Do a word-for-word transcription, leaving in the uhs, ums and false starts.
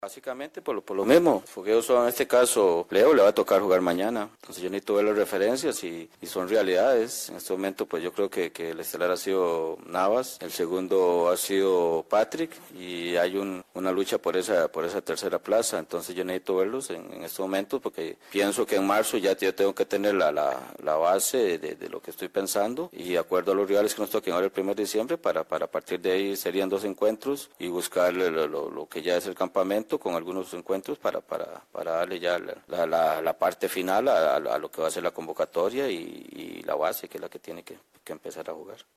Básicamente por lo, por lo mismo, fogueos son en este caso, Leo le va a tocar jugar mañana, entonces yo necesito ver las referencias y, y son realidades. En este momento pues yo creo que, que el estelar ha sido Navas, el segundo ha sido Patrick y hay un, una lucha por esa por esa tercera plaza, entonces yo necesito verlos en, en este momento porque pienso que en marzo ya yo tengo que tener la, la, la base de, de lo que estoy pensando y de acuerdo a los rivales que nos toquen ahora el primero de diciembre para, para partir de ahí serían dos encuentros y buscar lo, lo, lo que ya es el campamento con algunos encuentros para, para, para darle ya la, la, la parte final a, a lo que va a ser la convocatoria y, y la base, que es la que tiene que, que empezar a jugar.